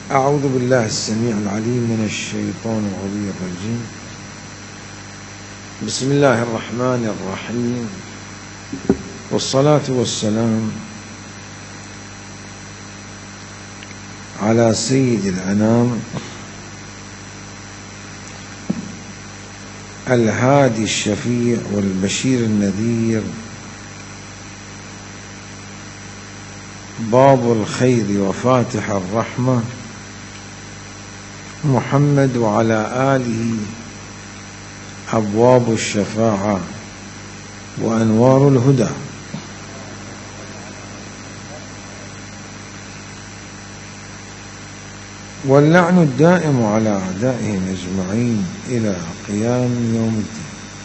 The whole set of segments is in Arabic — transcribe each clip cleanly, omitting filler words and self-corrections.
أعوذ بالله السميع العليم من الشيطان الرجيم. بسم الله الرحمن الرحيم، والصلاة والسلام على سيد الأنام الهادي الشفيع والبشير النذير، باب الخير وفاتح الرحمة، محمد وعلى آله أبواب الشفاعة وأنوار الهدى. واللعن الدائم على أعدائهم أجمعين إلى قيام يوم الدين.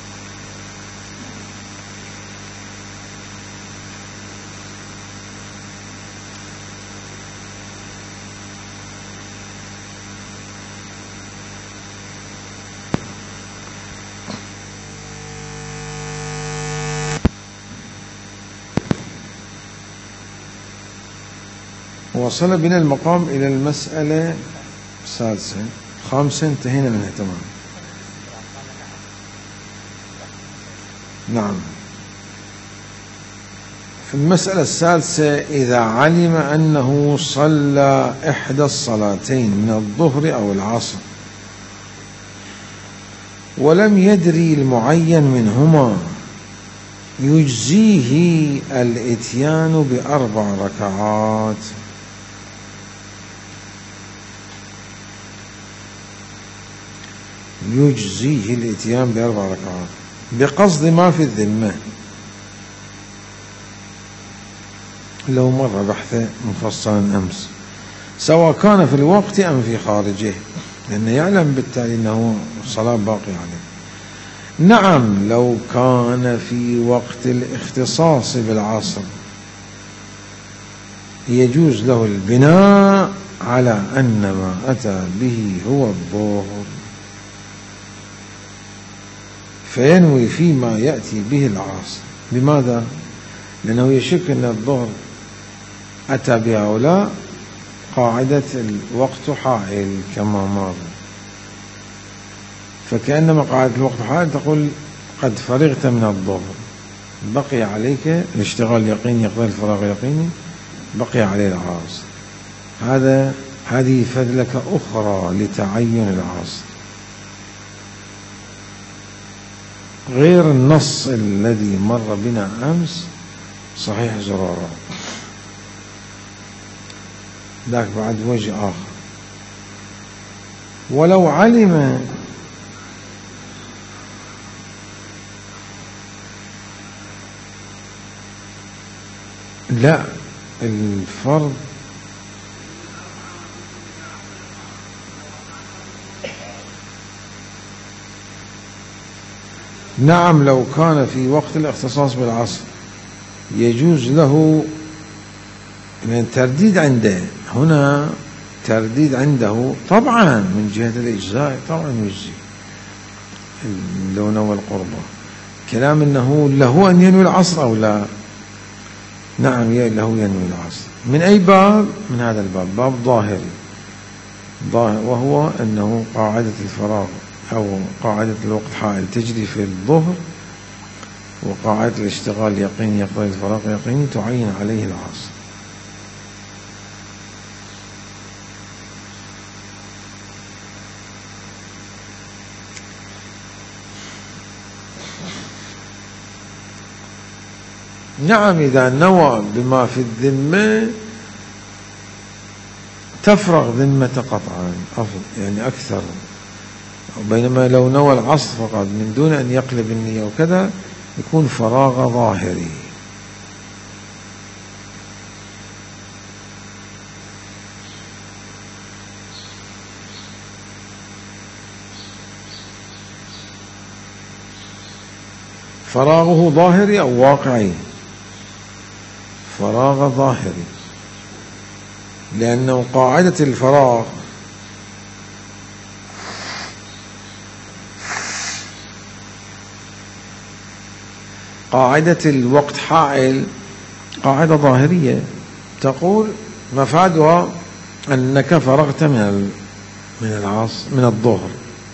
وصل بنا المقام إلى المسألة السادسة. خامسة انتهينا منها تمام. نعم، في المسألة السادسة: إذا علم أنه صلى إحدى الصلاتين من الظهر أو العصر ولم يدري المعين منهما، يجزيه الإتيان ب4 ركعات. يجزيه الإتيان ب4 ركعات بقصد ما في الذمة، لو مر بحثه مفصلا أمس، سواء كان في الوقت أم في خارجه، لأنه يعلم بالتالي أنه الصلاة باقي عليه. نعم، لو كان في وقت الاختصاص بالعصر يجوز له البناء على أن ما أتى به هو الظهر، فينوي فيما يأتي به العصر. لماذا؟ لأنه يشك أن الظهر أتى بها أو لا. قاعدة الوقت حائل كما مر، فكأنما قاعدة الوقت حائل تقول قد فرغت من الظهر، بقي عليك الاشتغال يقيني يقضي الفراغ يقيني، بقي عليه العصر. هذه فذلك أخرى لتعين العصر، غير النص الذي مر بنا أمس صحيح زرارة. ذاك بعد وجه آخر. ولو علم لا الفرض نعم، لو كان في وقت الاختصاص بالعصر يجوز له من ترديد عنده. هنا ترديد عنده طبعا من جهة الإجزاء، طبعا يجزي لو نوى القربة. كلام أنه له أن ينوي العصر أو لا. نعم، له ينوي العصر. من أي باب؟ من هذا الباب، باب ظاهري، وهو أنه قاعدة الفراغ أو قاعدة الوقت حائل تجري في الظهر، وقاعدة الاشتغال يقين يقضي الفراغ يقين تعين عليه العصر. نعم، إذا نوى بما في الذمة تفرغ ذمة قطعا، يعني أكثر. بينما لو نوى العصر فقط من دون أن يقلب النية وكذا يكون فراغ ظاهري. فراغه ظاهري أو واقعي؟ فراغ ظاهري، لأنه قاعدة الفراغ قاعدة الوقت حائل قاعدة ظاهرية تقول مفادها أنك فرغت من الظهر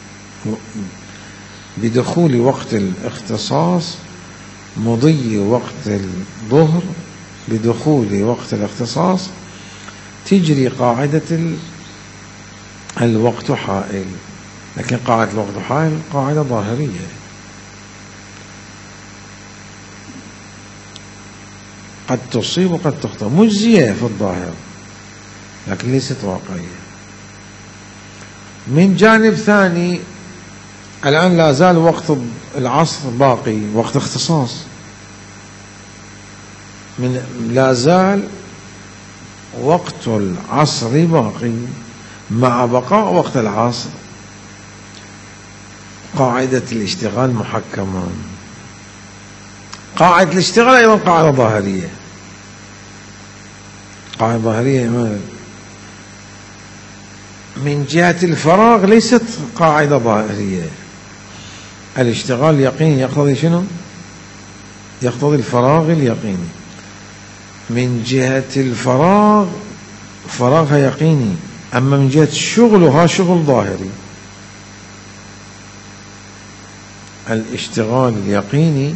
بدخول وقت الاختصاص، مضي وقت الظهر بدخول وقت الاختصاص، تجري قاعدة الوقت حائل. لكن قاعدة الوقت حائل قاعدة ظاهرية، قد تصيب وقد تخطئ، مجزية في الظاهر لكن ليست واقعية. من جانب ثاني، الآن لا زال وقت العصر باقي، وقت اختصاص، لا زال وقت العصر باقي مع بقاء وقت العصر. قاعدة الاشتغال محكمة. قاعدة الاشتغال أيضا قاعدة ظاهرية، قاعدة ظاهرية من جهة الفراغ ليست قاعدة ظاهرية. الاشتغال يقيني يقتضي شنو؟ يقتضي الفراغ اليقيني. من جهة الفراغ فراغها يقيني، أما من جهة شغلها شغل ظاهري. الاشتغال اليقيني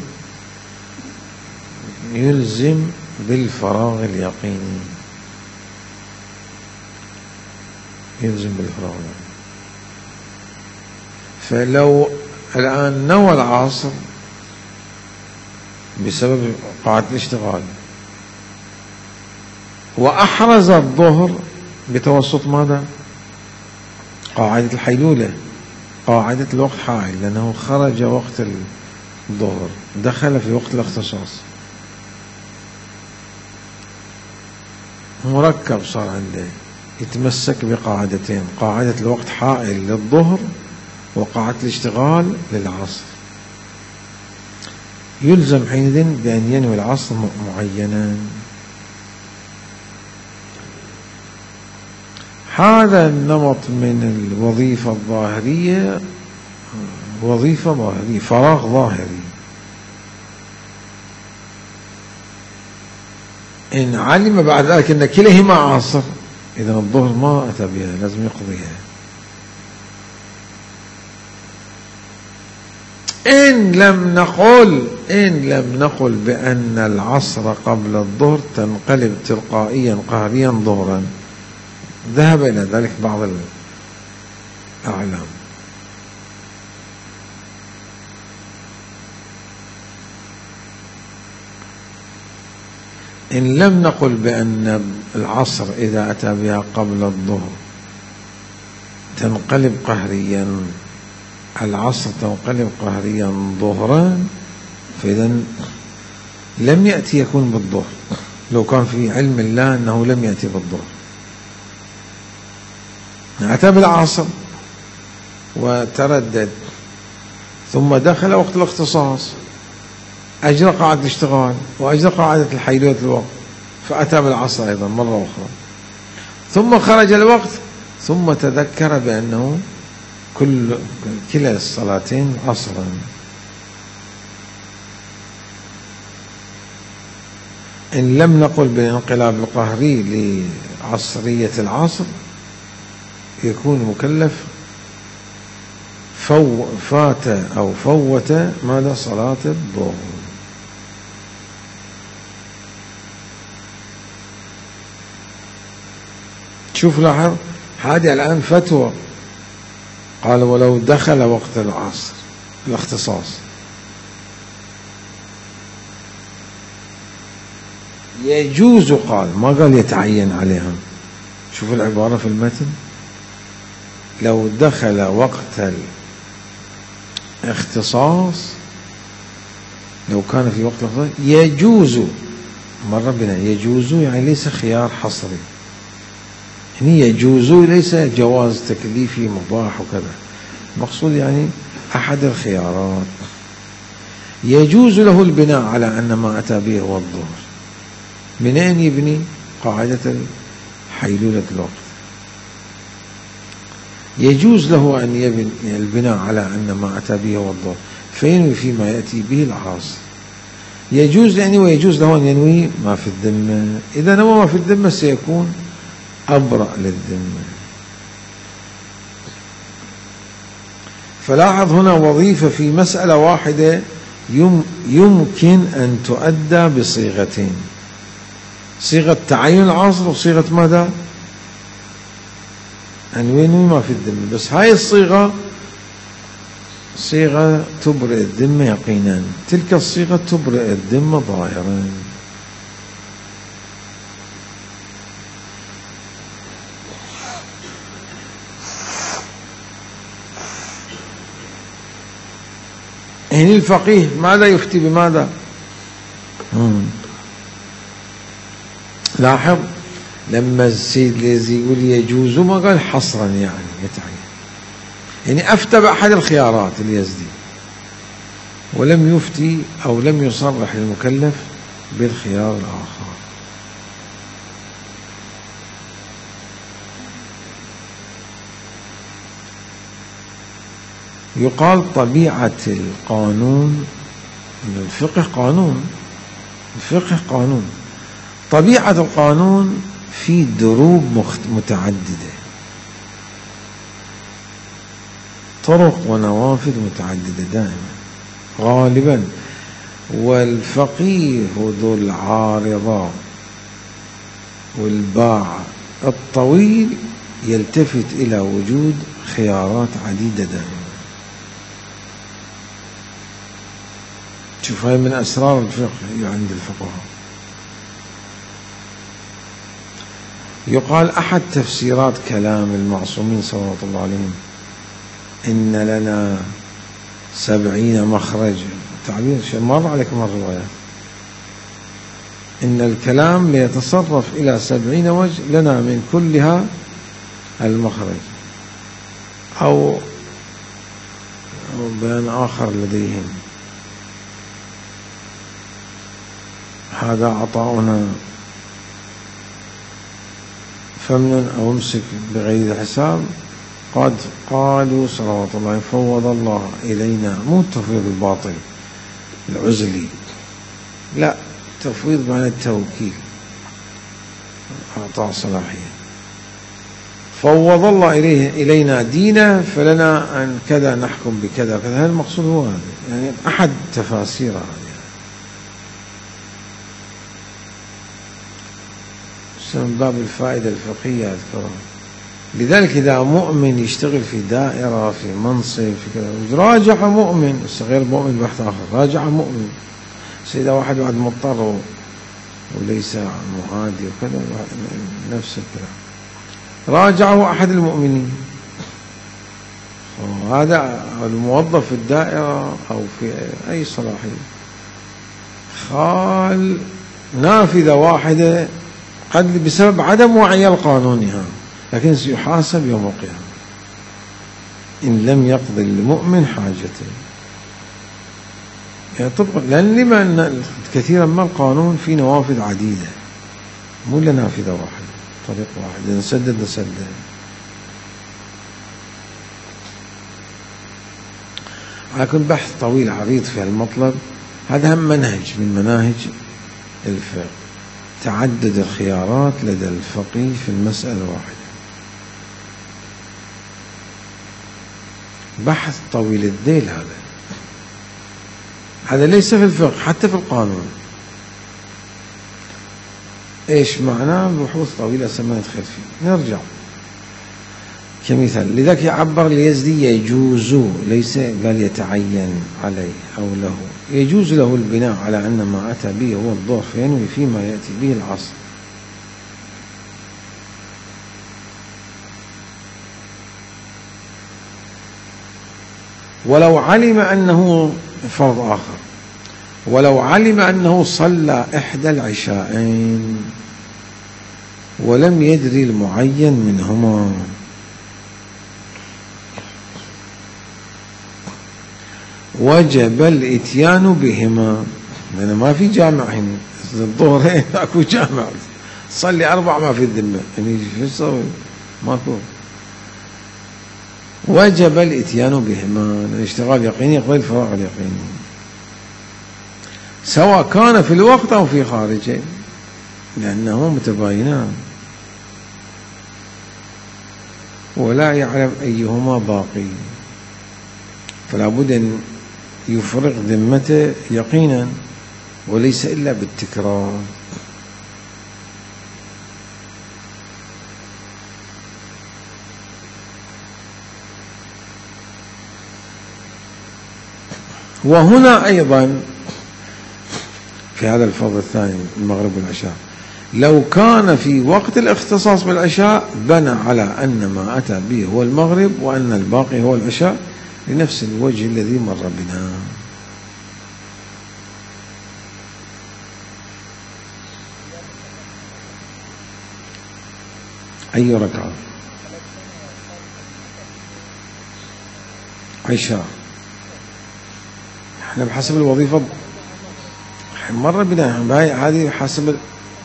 يلزم بالفراغ اليقيني، يلزم بالفراغ اليقيني. فلو الآن نوى العصر بسبب قاعدة الاشتغال وأحرز الظهر بتوسط ماذا؟ قاعدة الحيلولة، قاعدة الوقت حائل، لأنه خرج وقت الظهر دخل في وقت الاختصاص، مركب صار عنده، يتمسك بقاعدتين: قاعدة الوقت حائل للظهر وقاعدة الاشتغال للعصر. يلزم حينئذ بأن ينوي العصر معينا. هذا النمط من الوظيفة الظاهرية وظيفة ظاهرية، فراغ ظاهري. إن علم بعد ذلك أن كليهما عصر، إذن الظهر ما أتى بها، لازم يقضيها. إن لم نقل بأن العصر قبل الظهر تنقلب تلقائيا قهريا ظهرا، ذهب إلى ذلك بعض الأعلام. إن لم نقل بأن العصر إذا أتى بها قبل الظهر تنقلب قهريا، العصر تنقلب قهريا ظهرا، فإذا لم يأتي يكون بالظهر، لو كان في علم الله أنه لم يأتي بالظهر. أتى بالعصر وتردد ثم دخل وقت الاختصاص، أجرى قاعدة الاشتغال وأجرى قاعدة الحيلولة الوقت، فأتى بالعصر أيضا مرة أخرى، ثم خرج الوقت، ثم تذكر بأنه كلا الصلاتين عصرا. إن لم نقل بالانقلاب القهري لعصرية العصر يكون مكلف فات أو فوت ماذا؟ صلاة الظهر. شوف لاحظ، هذه الآن فتوى، قال ولو دخل وقت العصر الاختصاص يجوز، قال ما قال يتعين عليهم. شوف العبارة في المتن، لو دخل وقت الاختصاص، لو كان في وقت الاختصاص يجوز، مر بنا يجوز يعني ليس خيار حصري، يعني يجوز ليس جواز تكليفي مباح وكذا، المقصود يعني أحد الخيارات. يجوز له البناء على أن ما أتى به هو الظهر. من أين يبني؟ قاعدة حيلولة الوقت. يجوز له أن يبني البناء على أن ما أتى به هو الظهر، فينوي فيما يأتي به العاصر. يجوز يعني، ويجوز له أن ينوي ما في الذمة. إذا نوى ما في الذمة سيكون أبرأ للذمة. فلاحظ هنا وظيفة في مسألة واحدة يمكن أن تؤدى بصيغتين، صيغة تعين العصر وصيغة ماذا؟ عنوان ما في الذمة. بس هاي الصيغة صيغة تبرئ الذمة يقينا، تلك الصيغة تبرئ الذمة ظاهرا. هنا الفقيه ماذا يفتي بماذا؟ لاحظ لما السيد اليزدي يقول يجوز ما قال حصرا يعني يتعين، يعني أفتى بأحد الخيارات اليزدي ولم يفتي أو لم يصرح للمكلف بالخيار الآخر. يقال طبيعة القانون، الفقه قانون، الفقه قانون، طبيعة القانون في دروب متعددة، طرق ونوافذ متعددة دائما غالبا، والفقيه ذو العارضة والباع الطويل يلتفت إلى وجود خيارات عديدة دائما. شوف هاي من أسرار الفقه عند الفقهاء. يقال أحد تفسيرات كلام المعصومين صلوات الله عليهم إن لنا 70 مخرج، تعبير مر عليكم الروايات، إن الكلام ليتصرف إلى 70 وجه لنا من كلها المخرج، أو بيان آخر لديهم هذا عطاؤنا فمن أو امسك بغير حساب. قد قالوا صلوات الله فوض الله إلينا، مو التفويض الباطل العزلي، لا، تفويض معنى التوكيل، أعطاء صلاحية. فوض الله إلينا دينا فلنا أن كذا نحكم بكذا كذا، هذا المقصود هو هذا، يعني أحد تفاسير هذه من باب الفائدة الفقهية أذكرها. لذلك إذا مؤمن يشتغل في دائرة في منصب في كذا، راجع مؤمن، بس غير مؤمن بحث آخر، راجع مؤمن. إذا واحد بعد مضطر وليس معادي وكذا نفس الكلام، راجعه أحد المؤمنين، هذا الموظف في الدائرة أو في أي صلاحية خال نافذة واحدة قد بسبب عدم وعي قانونها، لكن سيحاسب يوم القيامة إن لم يقضي المؤمن حاجته. يعني طبقا، لأن لما كثيرا ما القانون في نوافذ عديدة، مو إلا نافذة واحدة، طريق واحد، نسدد نسدد. لكن بحث طويل عريض في المطلب، هذا هم منهج من مناهج الفقه، تعدد الخيارات لدى الفقيه في المسألة الواحدة، بحث طويل الذيل. هذا ليس في الفقه، حتى في القانون. ايش معناه؟ بحوث طويلة ما ندخل فيه. نرجع كمثال، لذلك يعبر اليزدي يجوز، ليس قال يتعين عليه أو له، يجوز له البناء على أن ما أتى به هو الظهر فينوي فيما يأتي به العصر. ولو علم أنه فرض آخر، ولو علم أنه صلى إحدى العشاءين ولم يدري المعين منهما، وجب الاتيان بهما، لأن ما في جامع هنا، الظهرين اكو جامع، صلي 4 ما في الذمة، يعني شو تسوي؟ ماكو. وجب الاتيان بهما، الاشتغال يقيني يقضي الفراغ اليقيني، سواء كان في الوقت أو في خارجه، لأنه متباينان. ولا يعلم أيهما باقي، فلا بد أن يفرغ ذمته يقينا وليس إلا بالتكرار. وهنا أيضا في هذا الفرض الثاني المغرب والعشاء، لو كان في وقت الاختصاص بالعشاء بنى على أن ما أتى به هو المغرب وأن الباقي هو العشاء لنفس الوجه الذي مر بنا. أي ركعة؟ عشاء. احنا بحسب الوظيفة مر بنا، هذه حسب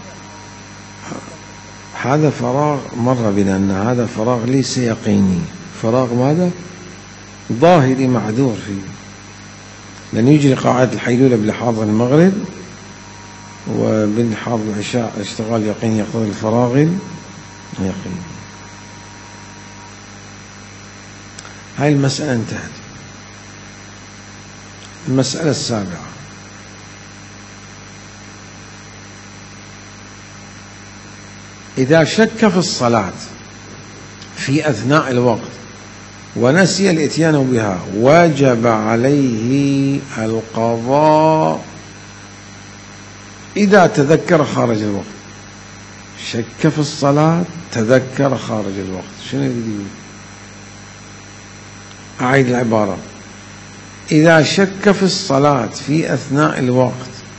هذا فراغ مر بنا أن هذا فراغ ليس يقيني، فراغ ماذا؟ ظاهري معذور فيه، لأن يجري قاعدة الحيلولة بلحاظ المغرب، وبالحاظ العشاء اشتغال يقيني يقتضي الفراغ اليقيني. هاي المسألة انتهت. المسألة السابعة، إذا شك في الصلاة في أثناء الوقت ونسي الإتيان بها وجب عليه القضاء إذا تذكر خارج الوقت. شك في الصلاة تذكر خارج الوقت، شنو يريد؟ أعيد العبارة: إذا شك في الصلاة في أثناء الوقت،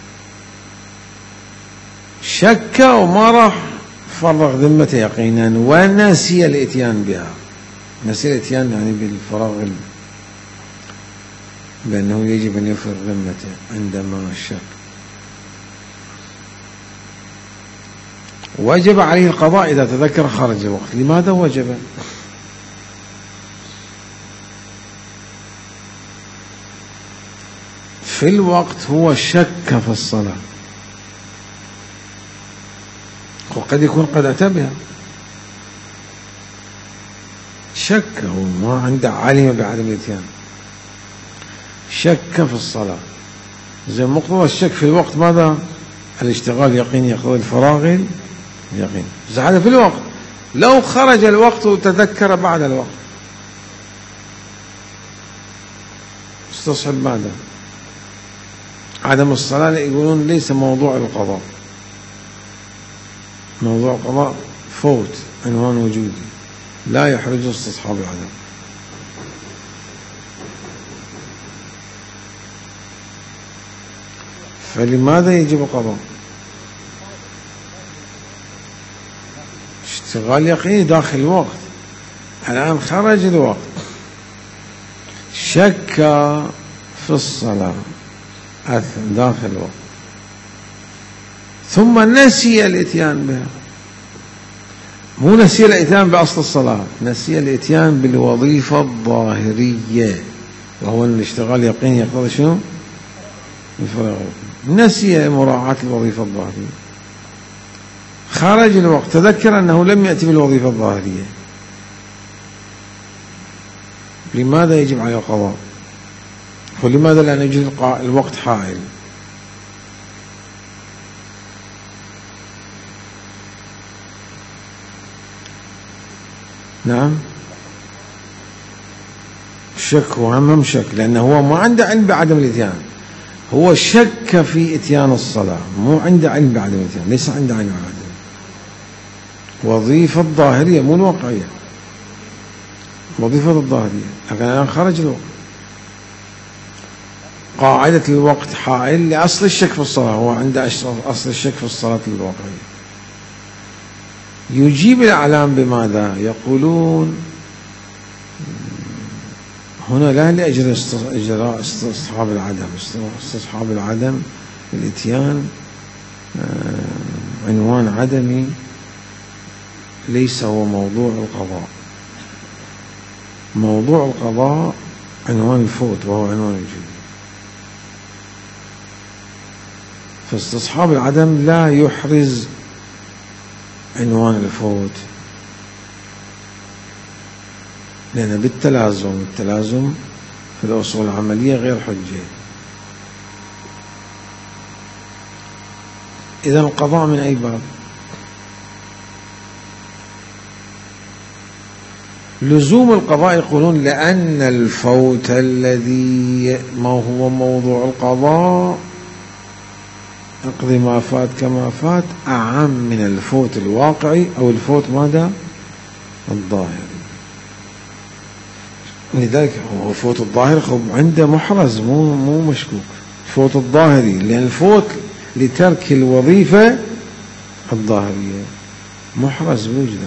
شك وما راح فرغ ذمته يقينا ونسي الإتيان بها. نسي الإتيان يعني بالفراغ، بأنه يجب أن يفرغ ذمته عندما شك. وجب عليه القضاء إذا تذكر خارج الوقت. لماذا وجب؟ في الوقت هو شك في الصلاة، وقد يكون قد أتى بها، شك وما عنده علم بعدم الإتيان، شك في الصلاة. زي مقتضى الشك في الوقت ماذا؟ الاشتغال يقيني يقتضي الفراغ اليقين. هذا في الوقت. لو خرج الوقت وتذكر بعد الوقت استصحب ماذا؟ عدم الصلاة. يقولون ليس موضوع القضاء، موضوع القضاء فوت عنوان وجودي لا يحرج استصحاب العدم. فلماذا يجب القضاء؟ اشتغال يقيني داخل الوقت، الآن خرج الوقت، شك في الصلاة داخل الوقت، ثم نسي الإتيان بها. مو نسي الإتيان بأصل الصلاة، نسي الإتيان بالوظيفة الظاهرية، وهو أن الاشتغال يقيني يقتضي شنو؟ الفراغ. نسي مراعاة الوظيفة الظاهرية، خرج الوقت، تذكر أنه لم يأتي بالوظيفة الظاهرية. لماذا يجب عليه القضاء؟ ولماذا لا نجد الوقت حائل؟ نعم، شك وهم شك، لأنه هو ما عنده علم بعدم الإتيان، هو شك في إتيان الصلاة، مو عنده علم بعدم الإتيان، ليس عنده علم بعدم. وظيفة الظاهرية مو الواقعية، وظيفة الظاهرية، لكن الآن خرج الوقت. قاعدة الوقت حائل لأصل الشك في الصلاة، هو عنده أصل الشك في الصلاة الواقعية. يجيب الأعلام بماذا؟ يقولون هنا لا لأجل إجراء استصحاب العدم، استصحاب العدم الإتيان عنوان عدمي، ليس هو موضوع القضاء. موضوع القضاء عنوان الفوت، وهو عنوان الوجود. فاستصحاب العدم لا يحرز عنوان الفوت، لأن التلازم في الأصول العملية غير حجة. إذا القضاء من أي باب؟ لزوم القضاء يقولون لأن الفوت الذي ما هو موضوع القضاء اقضي ما فات كما فات أعم من الفوت الواقعي أو الفوت ماذا؟ الظاهري. لذلك هو فوت الظاهر عنده محرز مو مشكوك. فوت الظاهري لأن الفوت لترك الوظيفة الظاهرية محرز بوجده.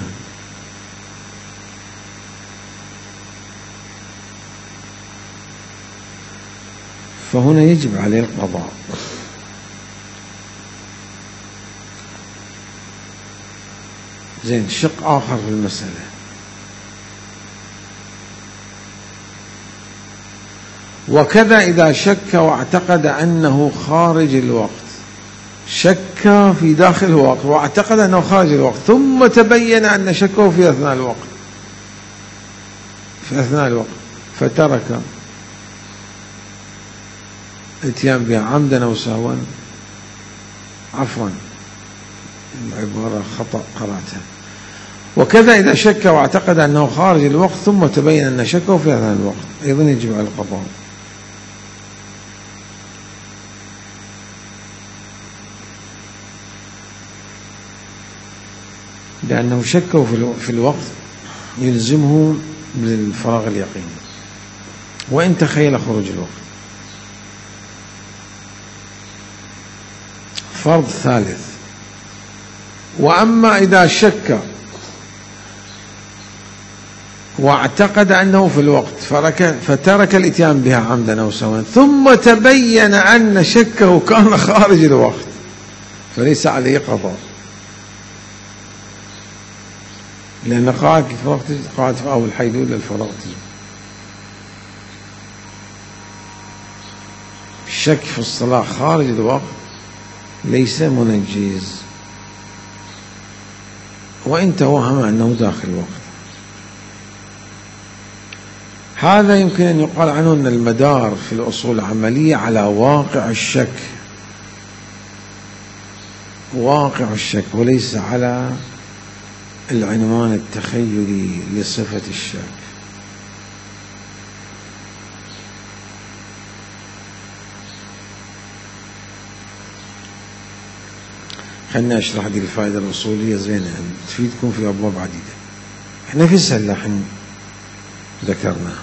فهنا يجب عليه القضاء. زين، شق آخر في المسألة، وكذا إذا شك واعتقد أنه خارج الوقت. شك في داخل الوقت واعتقد أنه خارج الوقت، ثم تبين أن شكه في أثناء الوقت فترك اتيان بها عمدا أو سهوا. عفوا، العبارة خطأ قرأتها. وكذا إذا شك واعتقد أنه خارج الوقت ثم تبين أن شكه في أثناء الوقت أيضا يجب على القضاء. لأنه شكه في الوقت يلزمه بالفراغ اليقيني وإن تخيل خروج الوقت. فرض ثالث: وأما إذا شك واعتقد أنه في الوقت فترك الاتيان بها عمدا أو سهوا ثم تبين أن شكه كان خارج الوقت فليس عليه قضاء، لأن قاعد في وقت قاعد في أول حيدود للفراغ. الشك في الصلاة خارج الوقت ليس منجز وإن توهم أنه داخل الوقت. هذا يمكن أن يقال عنه أن المدار في الأصول العملية على واقع الشك وليس على العنوان التخيلي لصفة الشك. خلنا أشرح هذه الفائدة الأصولية زينة تفيدكم في أبواب عديدة. احنا في السلة ذكرناها.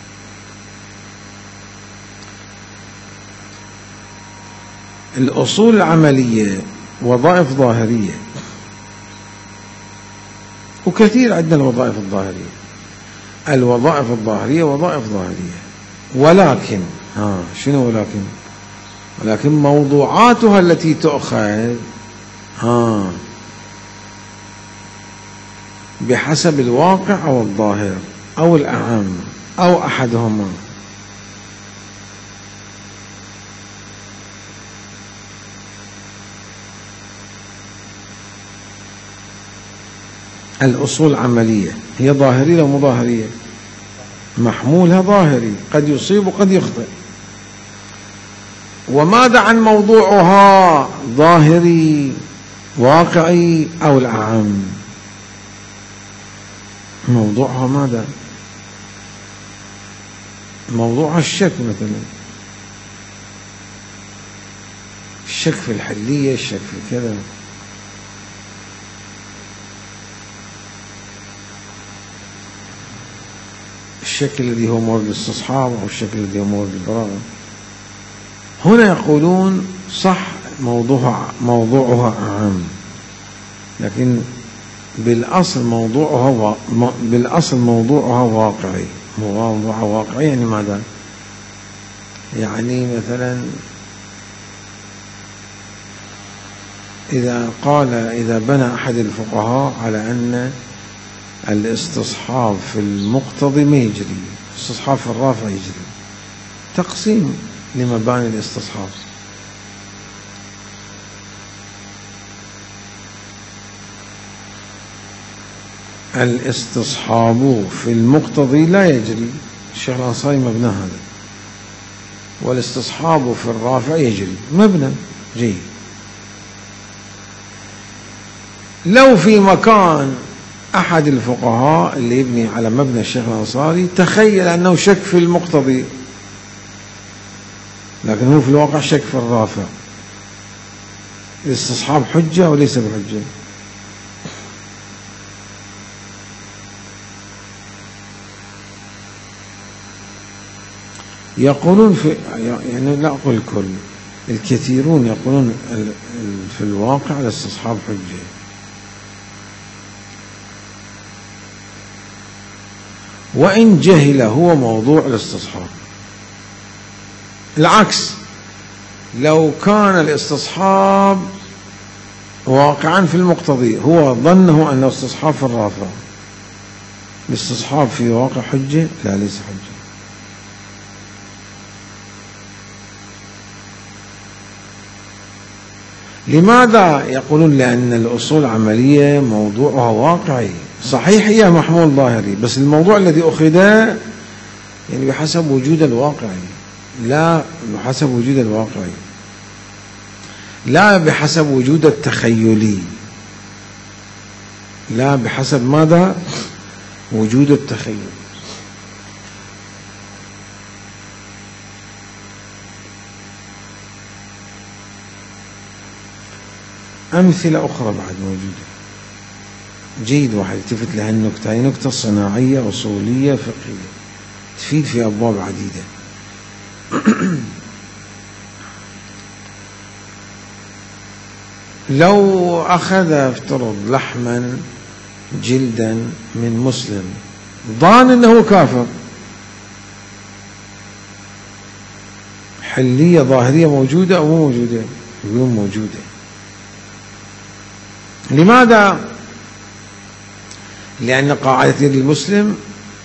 الأصول العملية وظائف ظاهرية، وكثير عندنا الوظائف الظاهرية. الوظائف الظاهرية وظائف ظاهرية، ولكن شنو ولكن موضوعاتها التي تؤخذ بحسب الواقع أو الظاهر أو الأعم أو أحدهما. الأصول العملية هي ظاهرية أو مظاهرية؟ محمولها ظاهري، قد يصيب وقد يخطئ. وماذا عن موضوعها؟ ظاهري واقعي أو الأعم؟ موضوعها ماذا؟ موضوعها الشك مثلا، الشك في الحلية، الشك في كذا. الشك الذي هو مورد الاستصحاب أو الشك الذي هو مورد البراءة. هنا يقولون صح موضوعها أعم، لكن بالأصل موضوعها واقعي. موضوعها واقعي يعني ماذا؟ يعني مثلا إذا بنى أحد الفقهاء على أن الاستصحاب في المقتضي ما يجري، الاستصحاب في الرافع يجري، تقسيم لمباني الاستصحاب. الاستصحاب في المقتضي لا يجري، الشيخ الأنصاري مبنى هذا، والاستصحاب في الرافع يجري، مبنى جيد. لو في مكان أحد الفقهاء اللي يبني على مبنى الشيخ الأنصاري تخيل أنه شك في المقتضي، لكن هو في الواقع شك في الرافع، الاستصحاب حجة وليس بحجة؟ يقولون يعني لا أقول الكل، الكثيرون يقولون في الواقع الاستصحاب حجة. وإن جهل هو موضوع الاستصحاب. العكس، لو كان الاستصحاب واقعا في المقتضي هو ظنه أنه استصحاب في الرافع، الاستصحاب في واقع حجة؟ لا، ليس حجة. لماذا؟ يقولون لأن الأصول العملية موضوعها واقعي، صحيح هي محمول ظاهري، بس الموضوع الذي أخذ يعني بحسب وجود الواقعي، لا بحسب وجود الواقعي، لا بحسب وجود التخيلي، لا بحسب ماذا؟ وجود التخيل. أمثلة أخرى بعد موجودة، جيد واحد يلتفت لها النكتة، هي نكتة صناعية أصولية فقهية تفيد في أبواب عديدة. لو أخذ افترض لحما جلدا من مسلم ظان أنه كافر، حلية ظاهرية موجودة أو مو موجودة؟ يقولون موجودة. لماذا؟ لأن قاعدة يد المسلم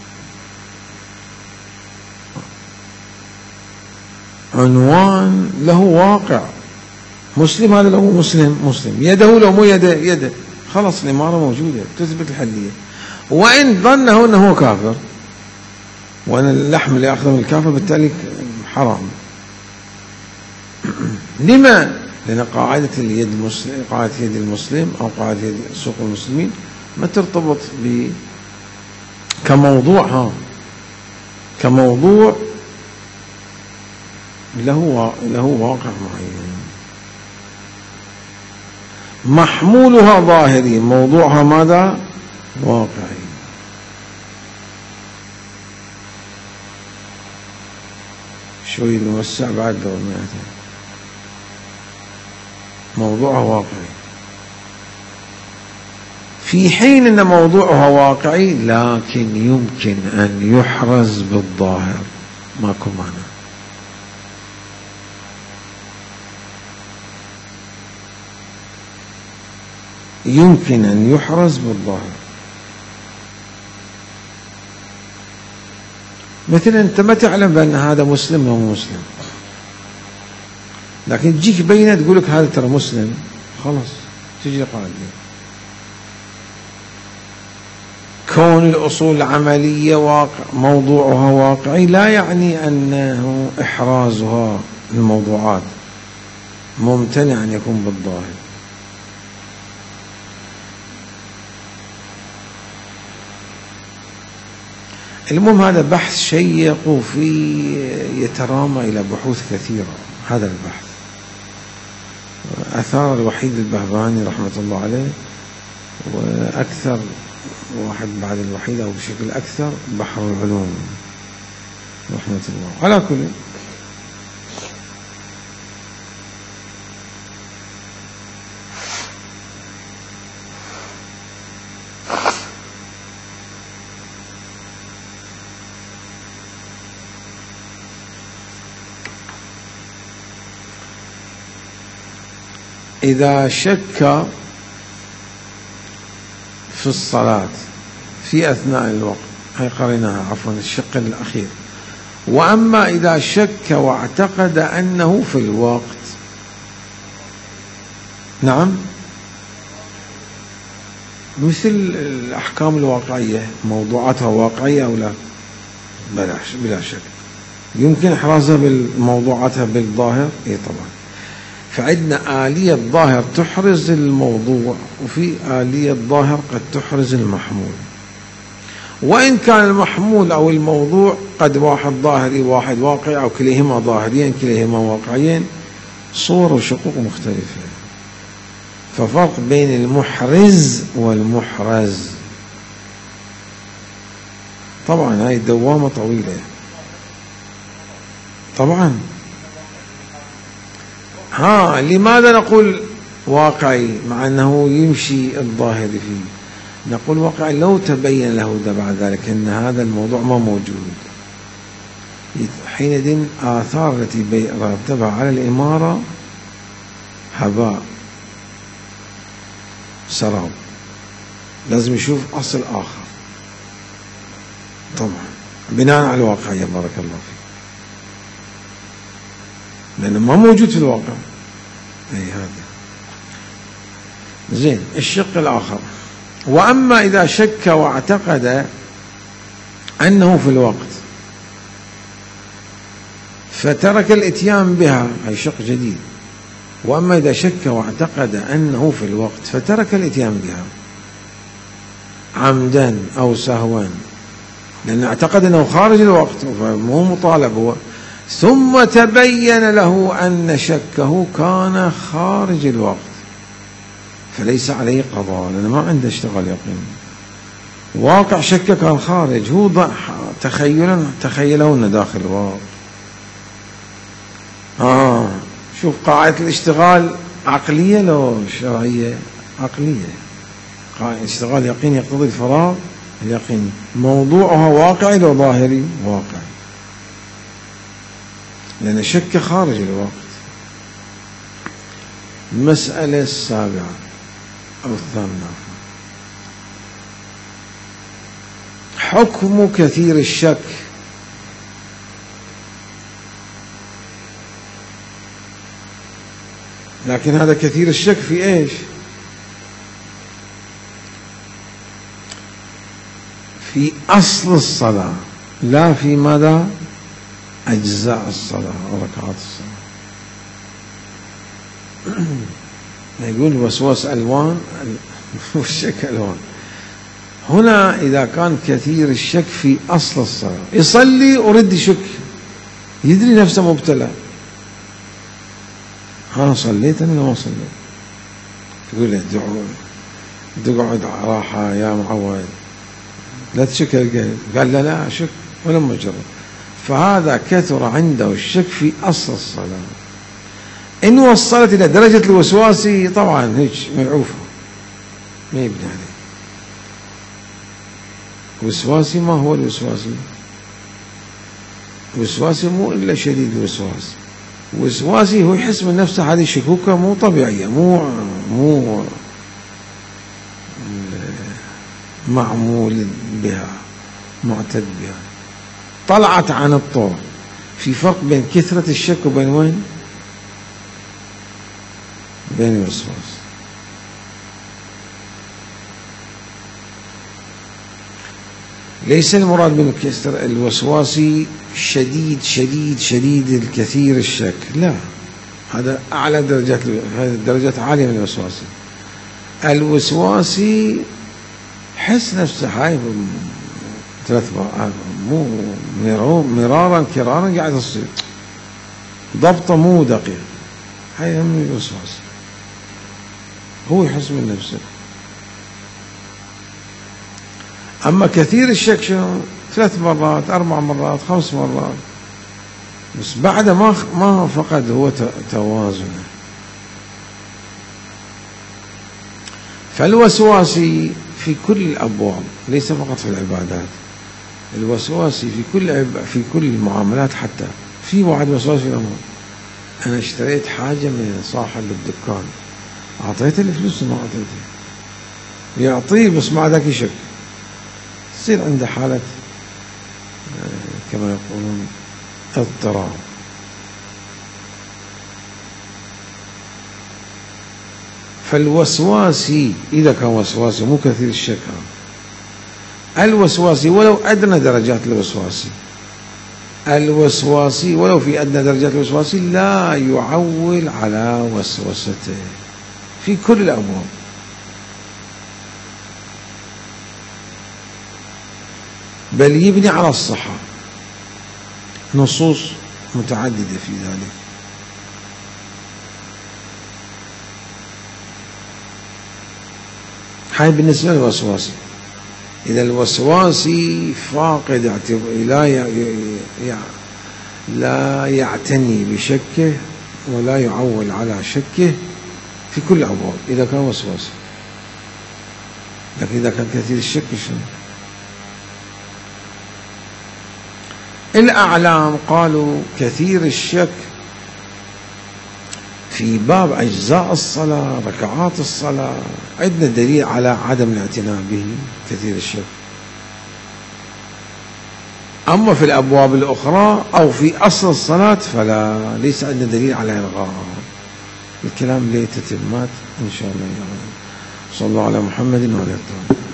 عنوان له واقع، مسلم هذا لو مسلم، يده لو مو يده، خلص الإمارة موجودة تثبت الحلية. وإن ظنه أنه كافر، وأن اللحم اللي أخذه من الكافر بالتالي حرام. لما؟ لأن قاعدة اليد المسلم، قاعدة يد المسلم أو قاعدة يد سوق المسلمين ما ترتبط كموضوع كموضوع له واقع معين، محمولها ظاهري، موضوعها ماذا؟ واقعي. شوي نوسع بعد لو موضوعها واقعي، في حين أن موضوعها واقعي لكن يمكن أن يحرز بالظاهر، ماكو معنى. يمكن أن يحرز بالظاهر. مثلا أنت ما تعلم بأن هذا مسلم أو مو مسلم، لكن تجيك بينة تقول لك هذا ترى مسلم، خلاص تجي قاعدة. كون الأصول العملية موضوعها واقعي لا يعني أنه إحرازها الموضوعات ممتنع أن يكون بالظاهر. المهم هذا بحث شيق وفيه يترامى إلى بحوث كثيرة. هذا البحث أثار الوحيد البهبهاني رحمة الله عليه، وأكثر واحد بعد الوحيد أو بشكل أكثر بحر العلوم رحمة الله. على كل إذا شك في الصلاة في أثناء الوقت، هي قريناها عفوا الشق الأخير. وأما إذا شك واعتقد أنه في الوقت، نعم مثل الأحكام الواقعية، موضوعاتها واقعية أو لا؟ بلا شك يمكن إحرازها بالموضوعاتها بالظاهر. إيه طبعا. فعندنا آلية ظاهر تحرز الموضوع، وفي آلية ظاهر قد تحرز المحمول، وإن كان المحمول أو الموضوع قد واحد ظاهري واحد واقعي، أو كليهما ظاهريين كليهما واقعيين، صور وشقوق مختلفة. ففرق بين المحرز والمحرز. طبعا هاي دوامة طويلة طبعا. لماذا نقول واقعي مع أنه يمشي الظاهر فيه؟ نقول واقعي لو تبين له بعد ذلك أن هذا الموضوع ما موجود، حينئذ آثار التي رتبها على الإمارة هباء سراب. لازم يشوف أصل آخر طبعا بناء على الواقعية. بارك الله فيك. لأنه ما موجود في الواقع. أي هذا زين. الشق الآخر: وأما إذا شك واعتقد أنه في الوقت فترك الإتيان بها، أي شق جديد. وأما إذا شك واعتقد أنه في الوقت فترك الإتيان بها عمدا أو سهوا، لأنه اعتقد أنه خارج الوقت فمو مطالب هو، ثم تبين له أن شكه كان خارج الوقت، فليس عليه قضاء، لأنه ما عنده اشتغال يقين. واقع شكه كان خارج، هو تخيله أنه داخل الوقت. شوف قاعدة الاشتغال عقلية لو شرعية؟ عقلية. قاعدة اشتغال يقين يقتضي الفراغ اليقيني. موضوعها واقعي لو ظاهري؟ واقعي، لأن شك خارج الوقت. المسألة السابعة أو الثامنة: حكم كثير الشك. لكن هذا كثير الشك في ايش؟ في أصل الصلاة، لا في مدى أجزاء الصلاة وركعات الصلاة. يقول الوسواس ألوان والشك ألوان. هنا إذا كان كثير الشك في أصل الصلاة، يصلي ورد يشك، يدري نفسه مبتلى، صليت أنا ما صليت، يقول له تقعد راحة يا معود، لا تشك القلب. قال لا أشك ولم أجرب. فهذا كثر عنده الشك في أصل الصلاة. إن وصلت إلى درجة الوسواسي طبعا هيك ملعوفة، ما يبني عليه. وسواسي ما هو الوسواسي؟ وسواسي مو إلا شديد الوسواس. وسواسي هو يحس من نفسه هذه شكوكة مو طبيعية، مو معمول بها، معتد بها، طلعت عن الطور. في فرق بين كثرة الشك وبين وين؟ بين الوسواس. ليس المراد بالكثرة الوسواسي شديد شديد شديد الكثير الشك، لا، هذا أعلى درجات، هذه درجات عالية من الوسواسي. الوسواسي حس نفسه هاي 3 مرات، مو مرارا كرارا قاعد يصير، ضبطه مو دقيق، هاي من الوسواس. هو يحس من نفسه. أما كثير الشك شنو؟ 3 مرات 4 مرات 5 مرات، بس بعد ما فقد هو توازنه. فالوسواسي في كل الأبواب، ليس فقط في العبادات. الوسواسي في كل المعاملات. حتى في واحد وسواس في الأمر، أنا اشتريت حاجة من صاحب الدكان، أعطيته الفلوس وما أعطيته، يعطيه بس مع ذاك يشك، تصير عنده حالة كما يقولون فالوسواسي إذا كان وسواسي مو كثير الشك، الوسواسي ولو أدنى درجات الوسواسي ولو في أدنى درجات الوسواسي لا يعول على وسوسته في كل الأبواب. بل يبني على الصحة، نصوص متعددة في ذلك. هاي بالنسبة للوسواسي. إذا الوسواسي فاقد لا يعتني بشكه ولا يعول على شكه في كل الأبواب إذا كان وسواسي. لكن إذا كان كثير الشك شنو؟ الأعلام قالوا كثير الشك في باب أجزاء الصلاة، ركعات الصلاة، عندنا دليل على عدم الاعتناء به كثير الشك. أما في الأبواب الأخرى أو في أصل الصلاة فلا، ليس عندنا دليل على إلغائها. الكلام ليه تتمات إن شاء الله. صلى الله على محمد وعلى آله.